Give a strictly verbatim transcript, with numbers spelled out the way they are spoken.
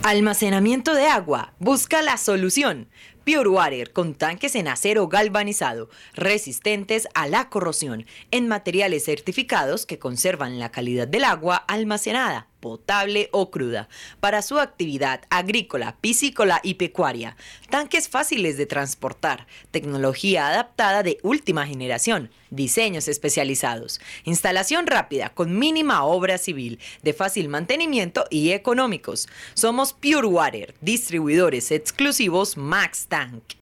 Almacenamiento de agua. Busca la solución. Pure Water, con tanques en acero galvanizado, resistentes a la corrosión, en materiales certificados que conservan la calidad del agua almacenada, potable o cruda, para su actividad agrícola, piscícola y pecuaria. Tanques fáciles de transportar, tecnología adaptada de última generación, diseños especializados, instalación rápida con mínima obra civil, de fácil mantenimiento y económicos. Somos Pure Water, distribuidores exclusivos Max Tank.